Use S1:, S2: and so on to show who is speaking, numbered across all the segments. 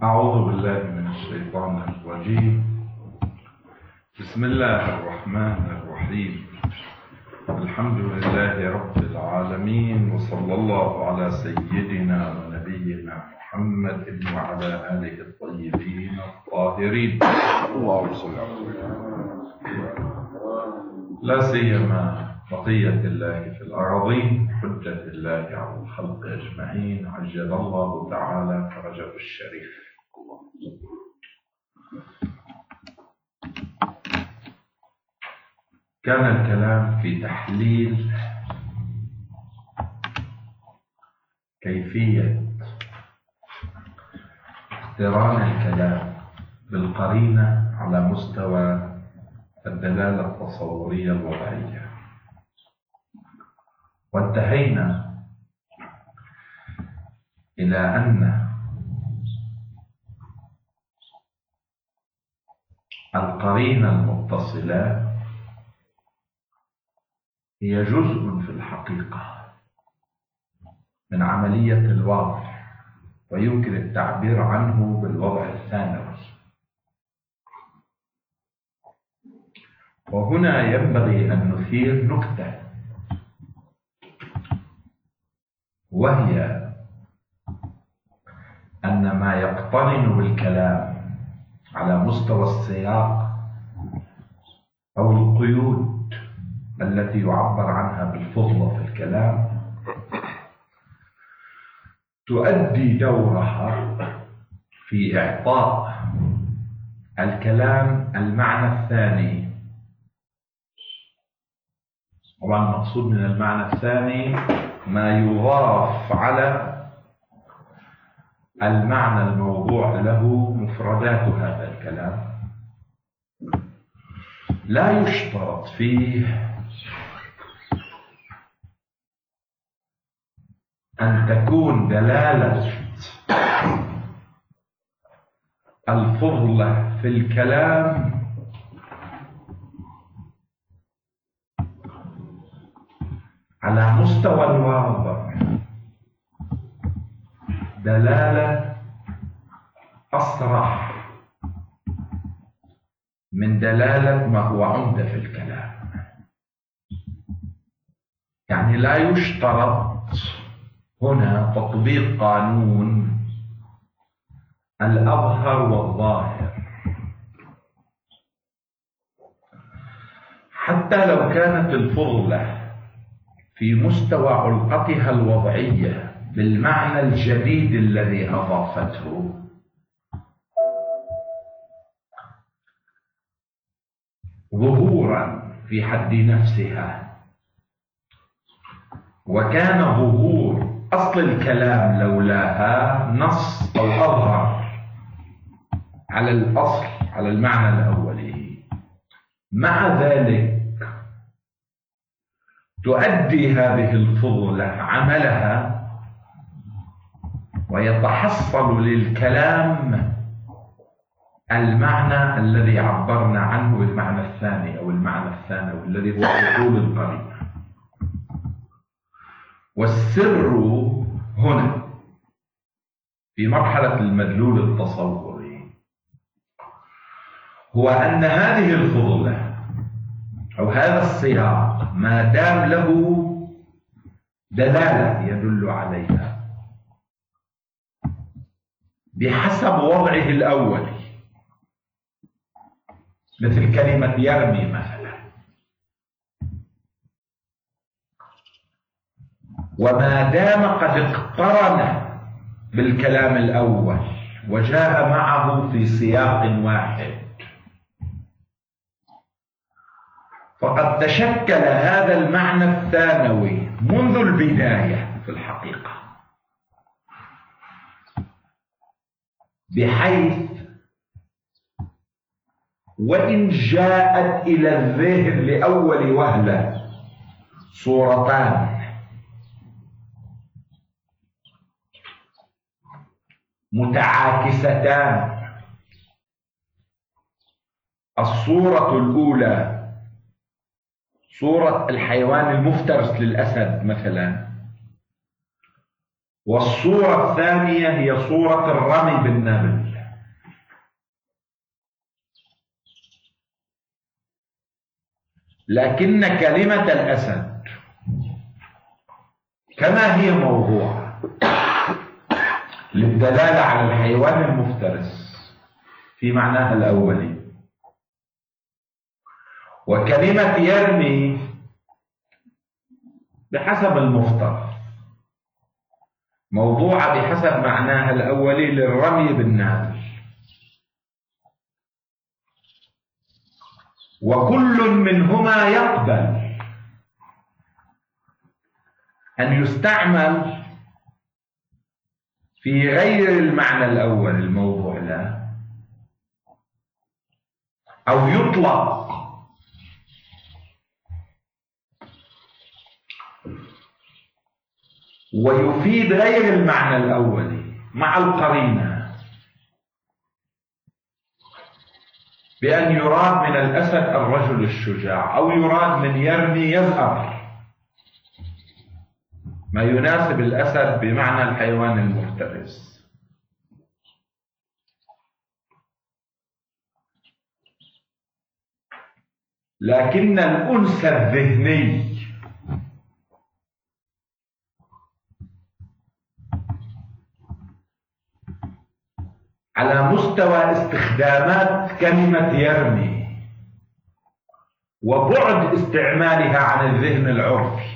S1: أعوذ بالله من الشيطان الرجيم. بسم الله الرحمن الرحيم. الحمد لله رب العالمين، وصلى الله على سيدنا ونبينا محمد وعلى آله الطيبين الطاهرين.
S2: اللهم صل على سيدنا.
S1: لا سيما بقية الله في الأراضين، حجة الله على الخلق أجمعين، عجل الله تعالى فرجه الشريف. كان الكلام في تحليل كيفية اقتران الكلام بالقرينة على مستوى الدلالة التصورية الوضعية، وانتهينا إلى أن القرينة المتصلة هي جزء في الحقيقة من عملية الوضع، ويمكن التعبير عنه بالوضع الثانوي. وهنا ينبغي أن نثير نكتة، وهي أن ما يقترن بالكلام على مستوى السياق أو القيود التي يعبر عنها بالفضلة في الكلام تؤدي دورها في إعطاء الكلام المعنى الثاني. طبعا المقصود من المعنى الثاني ما يضاف على المعنى الموضوع له مفردات هذا الكلام. لا يشترط فيه أن تكون دلالة الفضلة في الكلام على مستوى الواضع دلالة أصرح من دلالة ما هو عمدة في الكلام. يعني لا يشترط هنا تطبيق قانون الأظهر والظاهر، حتى لو كانت الفضلة في مستوى علقتها الوضعية بالمعنى الجديد الذي أضافته، ظهورا في حد نفسها، وكان ظهور أصل الكلام لولاها نص أو أظهر على الأصل، على المعنى الأولي. مع ذلك تؤدي هذه الفضلة عملها، ويتحصل للكلام المعنى الذي عبرنا عنه بالمعنى الثاني أو المعنى الثانوي الذي هو حصول القرينة. والسر هنا في مرحلة المدلول التصوري هو أن هذه الفضلة أو هذا السياق ما دام له دلالة يدل عليها بحسب وضعه الأولي، مثل كلمة يرمي مثلا، وما دام قد اقترن بالكلام الأول وجاء معه في سياق واحد، فقد تشكل هذا المعنى الثانوي منذ البداية في الحقيقة، بحيث وإن جاءت إلى الذهن لأول وهلة صورتان متعاكستان، الصورة الأولى صورة الحيوان المفترس للأسد مثلا، والصورة الثانية هي صورة الرمي بالنبل. لكن كلمة الأسد كما هي موضوعة للدلالة على الحيوان المفترس في معناها الأولي، وكلمة يرمي بحسب المفترض موضوعة بحسب معناها الأولي للرمي بالنابل. وكل منهما يقبل أن يستعمل في غير المعنى الأول الموضوع له، أو يطلق ويفيد غير المعنى الأولي مع القرينة، بأن يراد من الأسد الرجل الشجاع، أو يراد من يرمي يزأر، ما يناسب الأسد بمعنى الحيوان المفترس. لكن الأنس الذهني على مستوى استخدامات كلمة يرمي وبعد استعمالها عن الذهن العرفي،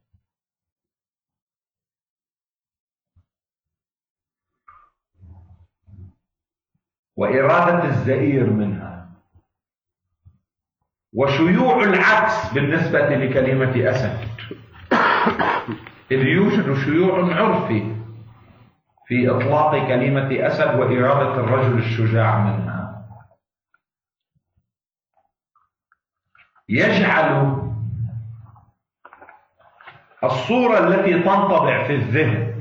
S1: وإرادة الزئير منها، وشيوع العكس بالنسبة لكلمة أسد، إذ يوجد شيوع عرفي في إطلاق كلمة أسد وإرادة الرجل الشجاع منها، يجعل الصورة التي تنطبع في الذهن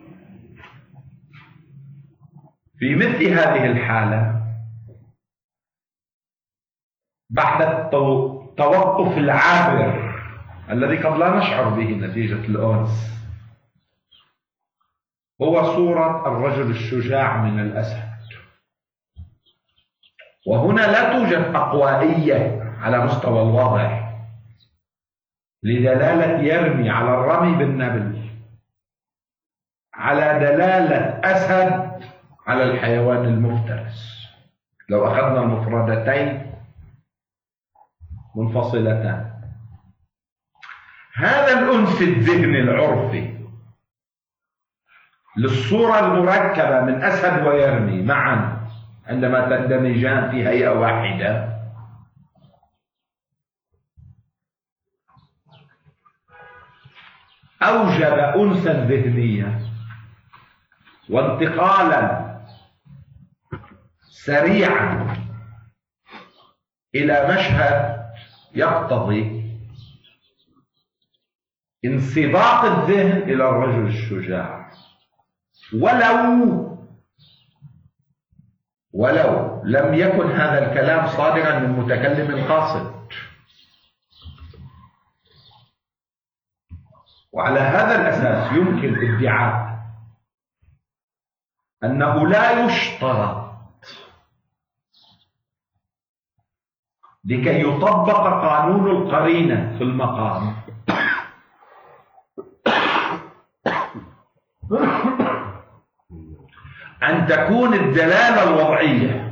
S1: في مثل هذه الحالة بعد التوقف العابر الذي قد لا نشعر به نتيجة الأنس هو صورة الرجل الشجاع من الأسد. وهنا لا توجد أقوائية على مستوى الوضع لدلالة يرمي على الرمي بالنبل على دلالة أسد على الحيوان المفترس. لو أخذنا المفردتين منفصلتان، هذا الأنس الذهني العرفي للصورة المركبة من أسد ويرمي معا عندما تندمجان في هيئة واحدة أوجب أنسا ذهنيا وانتقالا سريعا إلى مشهد يقتضي انسباق الذهن إلى الرجل الشجاع، ولو لم يكن هذا الكلام صادرا من متكلم قاصد. وعلى هذا الأساس يمكن ادعاء أنه لا يشترط لكي يطبق قانون القرينة في المقام أن تكون الدلالة الوضعية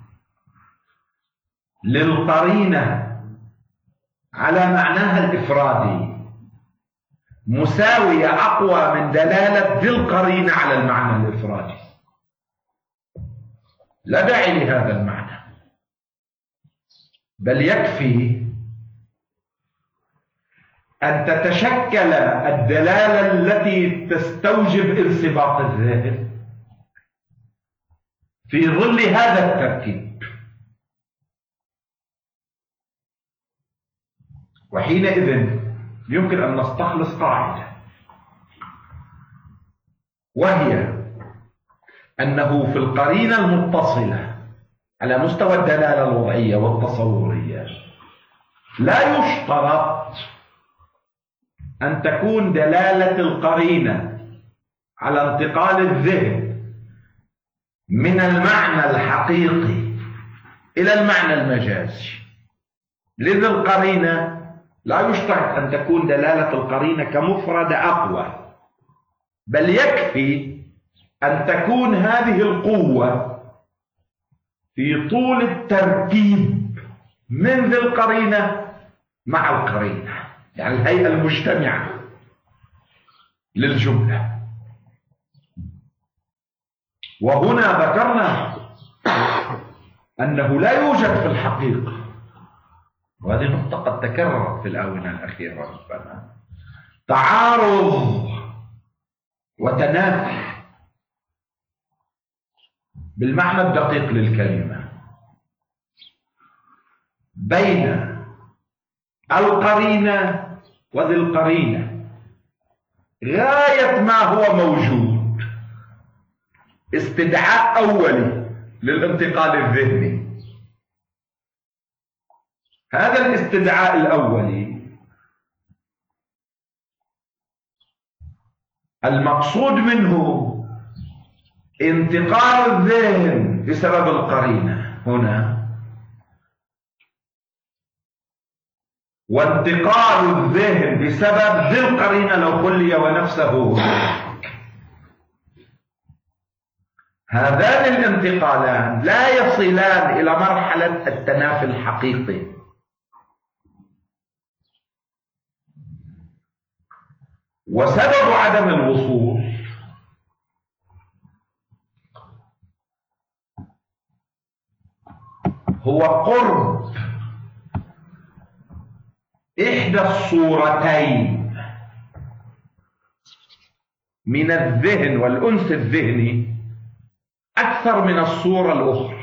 S1: للقرينة على معناها الإفرادي مساوية أقوى من دلالة ذي القرينة على المعنى الإفرادي. لا داعي لهذا المعنى، بل يكفي أن تتشكل الدلالة التي تستوجب انسباق الذهن في ظل هذا التركيب، وحينئذ يمكن أن نستخلص قاعدة، وهي أنه في القرينة المتصلة على مستوى الدلالة الوضعية والتصورية لا يشترط أن تكون دلالة القرينة على انتقال الذهن من المعنى الحقيقي إلى المعنى المجازي. لذا القرينة لا يشترط أن تكون دلالة القرينة كمفردة أقوى، بل يكفي أن تكون هذه القوة في طول التركيب من ذي القرينة مع القرينة، يعني الهيئة المجتمعة للجملة. وهنا ذكرنا أنه لا يوجد في الحقيقة، وهذه نقطة قد تكررت في الآونة الأخيرة ربما، تعارض وتنافي بالمعنى الدقيق للكلمة بين القرينة وذي القرينة. غاية ما هو موجود استدعاء أولي للانتقال الذهني. هذا الاستدعاء الأولي المقصود منه انتقال الذهن بسبب القرينة هنا، وانتقال الذهن بسبب ذي القرينة لو خلي ونفسه هناك. هذان الانتقالان لا يصلان إلى مرحلة التنافي الحقيقي، وسبب عدم الوصول هو قرب إحدى الصورتين من الذهن والأنس الذهني أكثر من الصورة الأخرى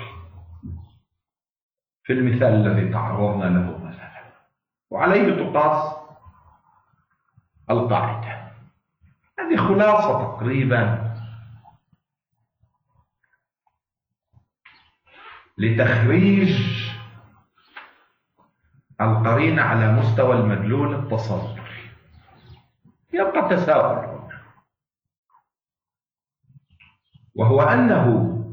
S1: في المثال الذي تعرضنا له مثلا، وعليه تقاس القاعدة. هذه خلاصة تقريبا لتخريج القرينة على مستوى المدلول التصوري. يبقى تساؤل هنا، وهو أنه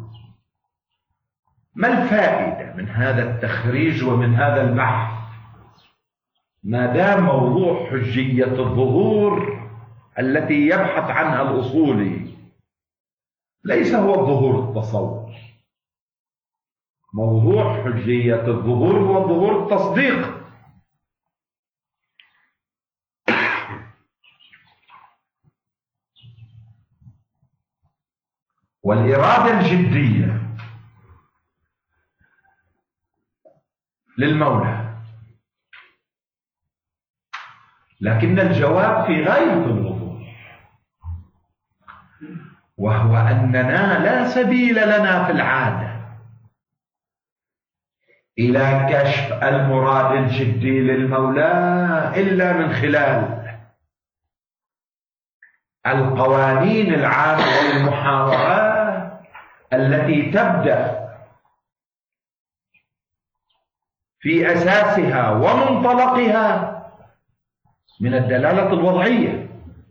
S1: ما الفائدة من هذا التخريج ومن هذا البحث ما دام موضوع حجية الظهور التي يبحث عنها الأصولي ليس هو الظهور التصور. موضوع حجية الظهور هو ظهور التصديق. والإرادة الجدية للمولى، لكن الجواب في غاية الوضوح، وهو أننا لا سبيل لنا في العادة إلى كشف المراد الجدي للمولى إلا من خلال القوانين العامة للمحاورات التي تبدأ في أساسها ومنطلقها من الدلالة الوضعية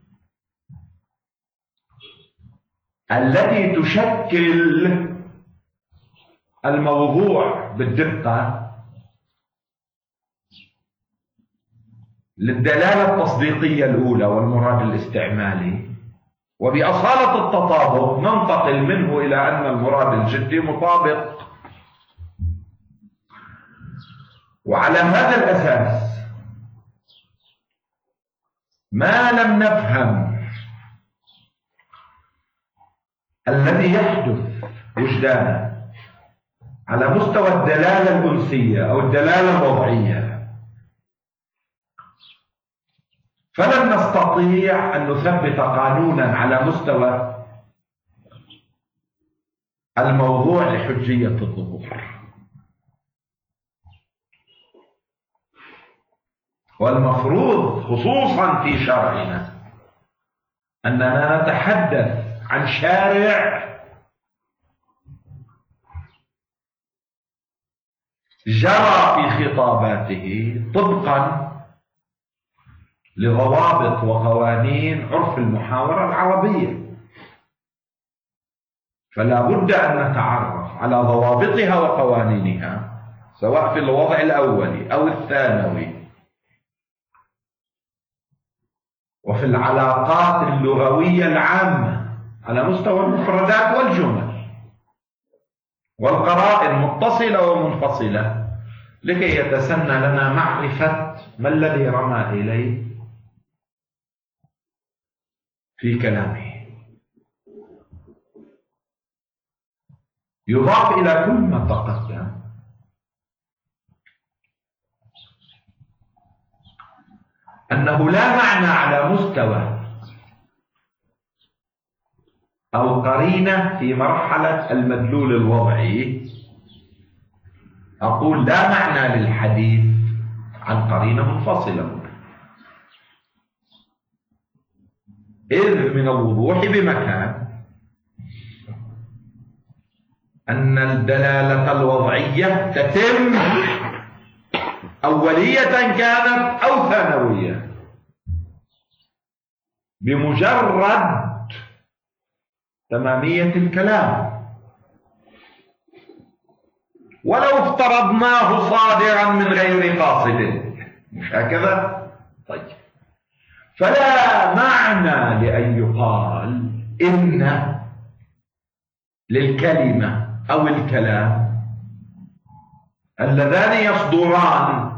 S1: التي تشكل الموضوع بالدقة للدلالة التصديقية الأولى والمراد الاستعمالي، وبأصالة التطابق ننتقل منه إلى أن المراد الجدي مطابق. وعلى هذا الأساس ما لم نفهم الذي يحدث وجدانا على مستوى الدلالة الأنسية أو الدلالة الوضعية فلن نستطيع أن نثبت قانونا على مستوى الموضوع لحجية الظهور. والمفروض خصوصا في شرعنا أننا نتحدث عن شارع جرى في خطاباته طبقا لضوابط وقوانين عرف المحاورة العربية. فلا بد أن نتعرف على ضوابطها وقوانينها، سواء في الوضع الأولي أو الثانوي، وفي العلاقات اللغوية العامة على مستوى المفردات والجمل والقرائن متصلة ومنفصلة، لكي يتسنى لنا معرفة ما الذي رمى إليه في كلامه. يضاف إلى كل ما تقدم أنه لا معنى على مستوى أو قرينة في مرحلة المدلول الوضعي، أقول لا معنى للحديث عن قرينة منفصلة، إذ من الوضوح بمكان أن الدلالة الوضعية تتم أولية كانت أو ثانوية بمجرد تمامية الكلام، ولو افترضناه صادرا من غير قاصد، مش هكذا؟ طيب، فلا معنى لأن يقال إن للكلمة أو الكلام اللذان يصدران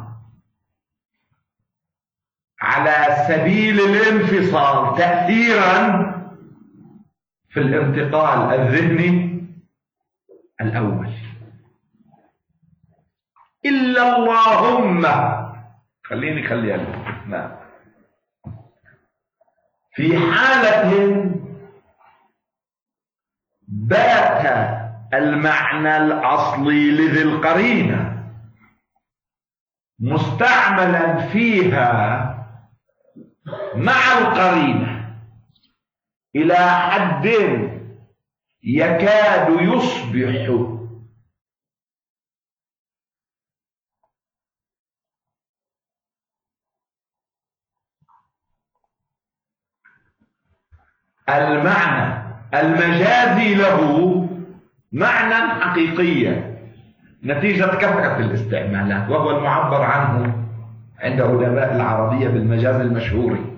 S1: على سبيل الانفصال تأثيرا في الانتقال الذهني الأول، إلا اللهم خليها الاستثناء في حالة بات المعنى الأصلي لذي القرينة مستعملا فيها مع القرينة إلى حد يكاد يصبح المعنى المجازي له معنى حقيقيا نتيجة كثرة الاستعمالات، وهو المعبر عنه عند علماء العربية بالمجاز المشهوري،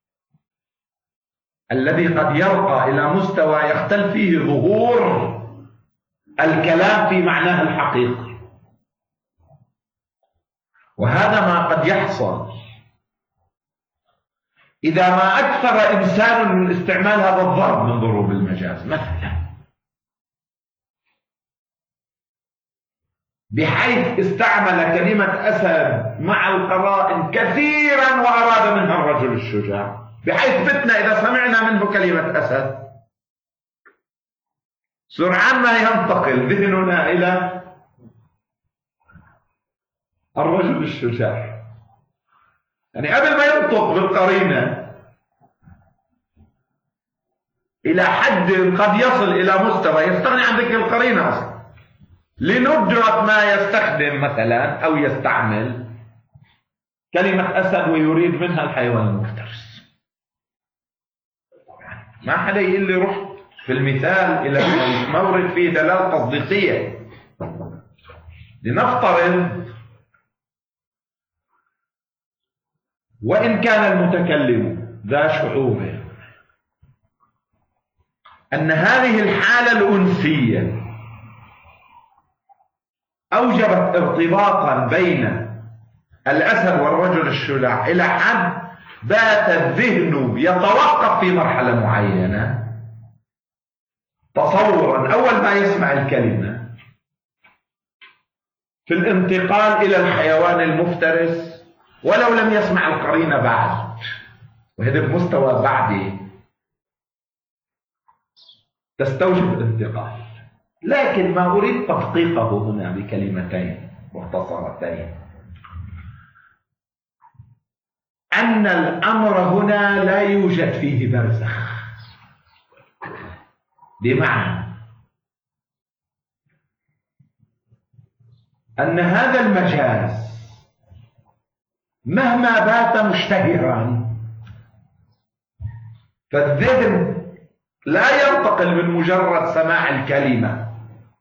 S1: الذي قد يرقى إلى مستوى يختل فيه ظهور الكلام في معناه الحقيقي. وهذا ما قد يحصل إذا ما أكثر إنسان من استعمال هذا الضرب من ضروب المجاز، مثلا بحيث استعمل كلمة أسد مع القرائن كثيرا وأراد منها الرجل الشجاع، بحيث فتنا إذا سمعنا منه كلمة أسد سرعان ما ينتقل ذهننا إلى الرجل الشجاع، يعني قبل ما ينطق بالقرينة إلى حد قد يصل إلى مستوى يستغني عن ذكر القرينة أصلا لندرة ما يستخدم مثلا أو يستعمل كلمة أسد ويريد منها الحيوان المفترس. ما حدا يقول لي رحت في المثال إلى مورد فيه دلالة تصديقية. لنفترض وإن كان المتكلم ذا شعور أن هذه الحالة الأنسية أوجبت ارتباطا بين الأسد والرجل الشجاع إلى حد بات الذهن يتوقف في مرحلة معينة تصورا أول ما يسمع الكلمة في الانتقال إلى الحيوان المفترس ولو لم يسمع القرينة بعد، وهذا بمستوى بعدي تستوجب الانتقال. لكن ما أريد تدقيقه هنا بكلمتين مختصرتين، أن الأمر هنا لا يوجد فيه برزخ، بمعنى أن هذا المجاز مهما بات مشتهرا فالذهن لا ينتقل من مجرد سماع الكلمة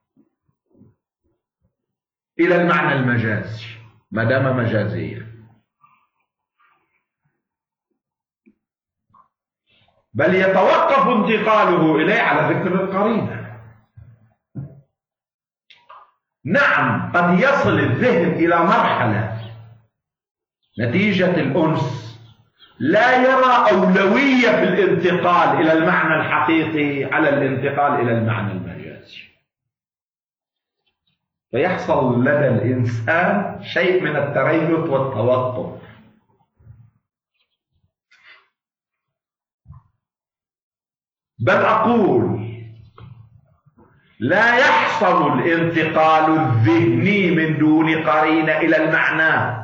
S1: إلى المعنى المجازي ما دام مجازيا، بل يتوقف انتقاله إليه على ذكر القرينة. نعم، قد يصل الذهن إلى مرحلة نتيجة الأنس لا يرى أولوية في الانتقال إلى المعنى الحقيقي على الانتقال إلى المعنى المجازي، فيحصل لدى الإنسان شيء من التريث والتوقف. بل أقول لا يحصل الانتقال الذهني من دون قرينة إلى المعنى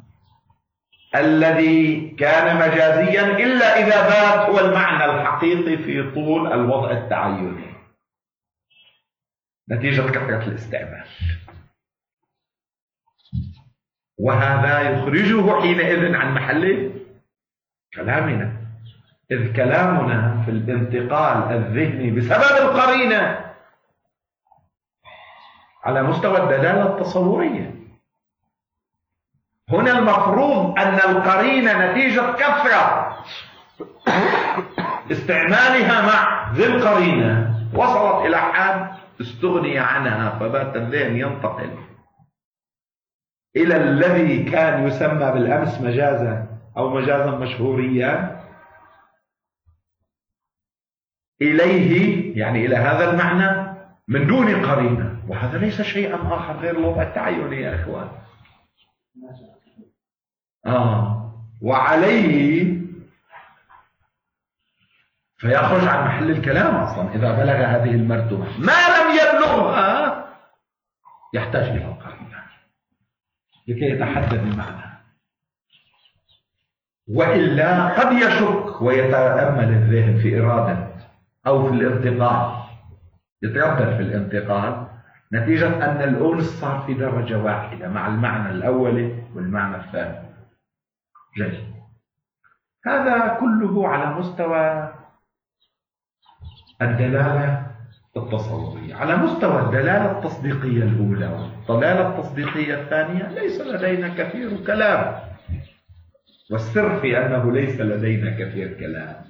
S1: الذي كان مجازيا إلا إذا بات هو المعنى الحقيقي في طول الوضع التعيني نتيجة كثرة الاستعمال، وهذا يخرجه حينئذ عن محل كلامنا، إذ كلامنا في الانتقال الذهني بسبب القرينة على مستوى الدلالة التصورية. هنا المفروض أن القرينة نتيجة كثرة استعمالها مع ذي القرينة وصلت إلى حد استغني عنها، فبات الذهن ينتقل إلى الذي كان يسمى بالأمس مجازا أو مجازا مشهوريا إليه، يعني إلى هذا المعنى من دون قرينة، وهذا ليس شيئا آخر غير الوضع التعيني يا إخوان. وعليه فيخرج عن محل الكلام أصلا إذا بلغ هذه المرتبة. ما لم يبلغها يحتاج إلى القرينة لكي يتحدد المعنى، وإلا قد يشك ويتأمل الذهن في إرادة أو في الانتقال، يتردد في الانتقال نتيجة أن الأنس صار في درجة واحدة مع المعنى الأول والمعنى الثاني. جيد، هذا كله على مستوى الدلالة التصورية. على مستوى الدلالة التصديقية الأولى والدلالة التصديقية الثانية ليس لدينا كثير كلام، والسر في أنه ليس لدينا كثير كلام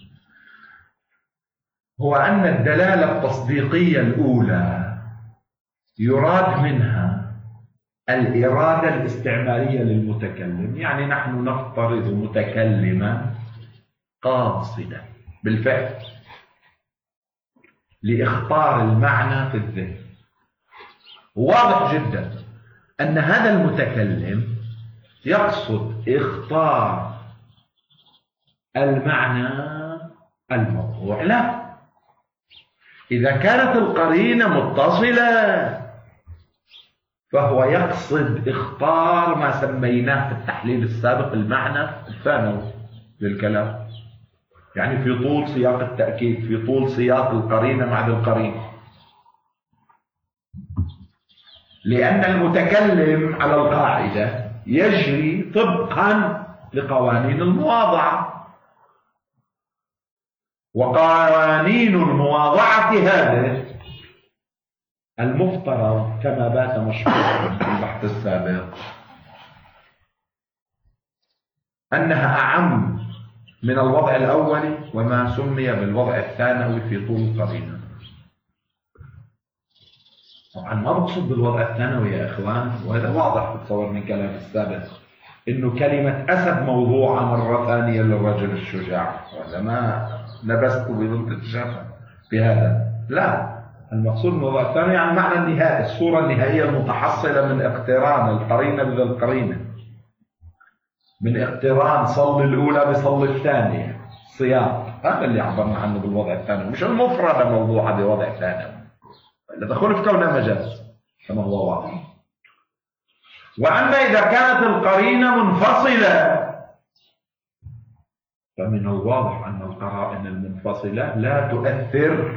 S1: هو أن الدلالة التصديقية الأولى يراد منها الإرادة الاستعمالية للمتكلم، يعني نحن نفترض متكلما قاصدا بالفعل لإخطار المعنى في الذهن. واضح جدا أن هذا المتكلم يقصد إخطار المعنى الموضوع له. إذا كانت القرينة متصلة فهو يقصد إخطار ما سميناه في التحليل السابق المعنى الثانوي للكلام، يعني في طول سياق التأكيد، في طول سياق القرينة مع القرينة، لأن المتكلم على القاعدة يجري طبقا لقوانين المواضعة، وقوانين المواضعة هذه المفترض كما بات مشهورا في البحث السابق أنها أعم من الوضع الأول وما سمي بالوضع الثانوي في طول القرينة. طبعا ما بقصد بالوضع الثانوي يا إخوان، وهذا واضح بتصور من كلام السابق، إنه كلمة أسد موضوعة مرة ثانية للرجل الشجاع، وهذا ما لبست بضد الشفا بهذا، لا، المقصود من الوضع الثاني عن معنى النهائي، الصورة النهائية المتحصلة من اقتران القرينة بذا القرينة، من اقتران صل الأولى بصل الثانية، سياق، هذا اللي عبرنا عنه بالوضع الثاني، مش المفردة موضوعة بوضع ثاني، إلا دخل في كونها مجاز كما هو واضح. وأما إذا كانت القرينة منفصلة فمن الواضح أن القرائن المنفصلة لا تؤثر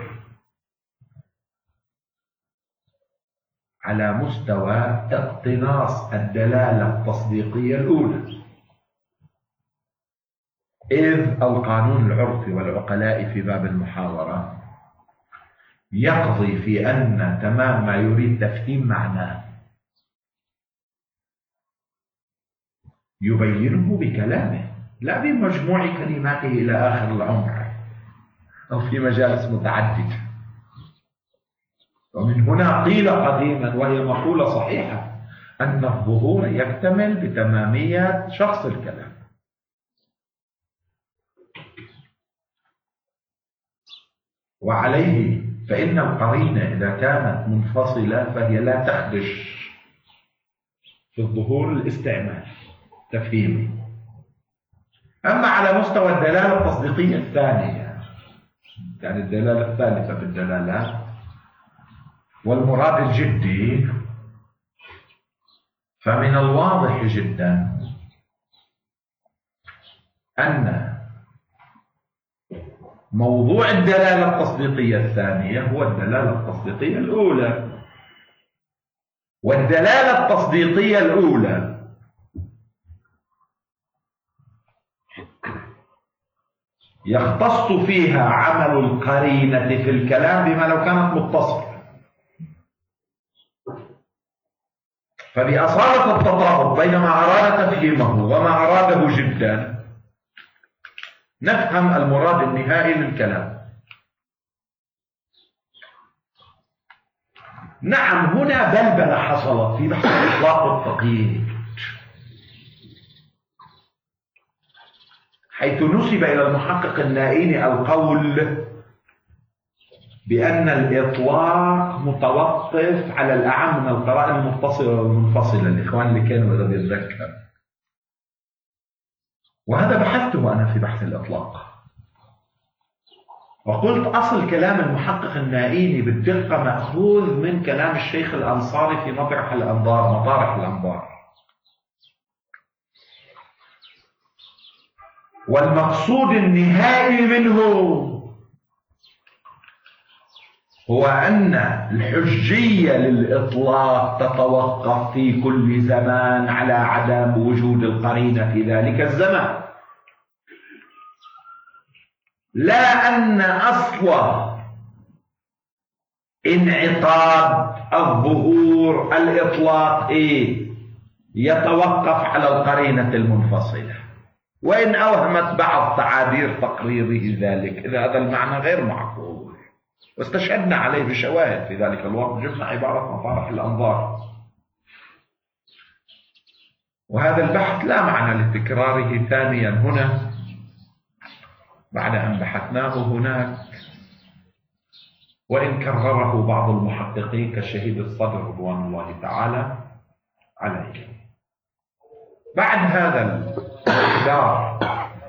S1: على مستوى اقتناص الدلالة التصديقية الأولى، إذ القانون العرفي والعقلاء في باب المحاورة يقضي في أن تمام ما يريد تفهيم معناه يبينه بكلامه لا بمجموع كلماته إلى آخر العمر أو في مجالس متعددة. ومن هنا قيل قديما وهي مقولة صحيحة أن الظهور يكتمل بتمامية شخص الكلام. وعليه فإن القرينة إذا كانت منفصلة فهي لا تخدش في الظهور الاستعمال تفهيمي. أما على مستوى الدلالة التصديقية الثانية، يعني الدلالة الثالثة بالدلالات والمراد الجدي، فمن الواضح جدا أن موضوع الدلالة التصديقية الثانية هو الدلالة التصديقية الأولى. والدلالة التصديقية الأولى يختص فيها عمل القرينة في الكلام بما لو كانت متصلة. فبأصالة التطابق بين ما أراد تفهيمه وما أراده جدا نفهم المراد النهائي للكلام. نعم هنا بلبلة حصلت في بحث الإطلاق والتقييد، حيث نسب إلى المحقق النائيني القول بأن الإطلاق متوقف على الأعم من القرائن المتصلة والمنفصلة. الإخوان اللي كانوا إذا بيتذكر، وهذا بحثته أنا في بحث الإطلاق، وقلت أصل كلام المحقق النائيني بالدقة مأخوذ من كلام الشيخ الأنصاري في مطرح الأنظار، والمقصود النهائي منه هو أن الحجية للإطلاق تتوقف في كل زمان على عدم وجود القرينة في ذلك الزمان، لا أن أصل انعقاد الظهور الإطلاق يتوقف على القرينة المنفصلة، وإن أوهمت بعض تعابير تقريره ذلك إذا هذا المعنى غير معقول. واستشهدنا عليه بشواهد في ذلك الوقت، جبنا عبارة مطارح الأنظار، وهذا البحث لا معنى لتكراره ثانيا هنا بعد أن بحثناه هناك، وإن كرره بعض المحققين كالشهيد الصدر رضوان الله تعالى عليه. بعد هذا الإقدار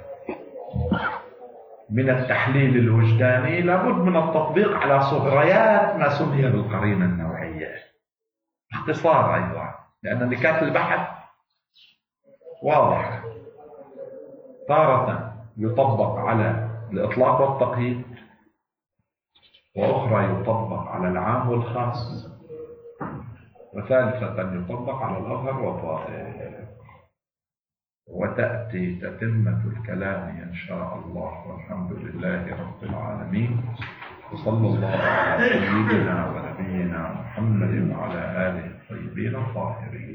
S1: من التحليل الوجداني لابد من التطبيق على صغريات ما سمي بالقرينة النوعية باختصار أيضا، لأن نكات البحث واضحة. تارة يطبق على الإطلاق والتقييد، وأخرى يطبق على العام والخاص، وثالثة يطبق على الأظهر والظاهر. وتأتي تتمة الكلام إن شاء الله، والحمد لله رب العالمين، وصلى الله على سيدنا ونبينا محمد وعلى آله الطيبين الطاهرين.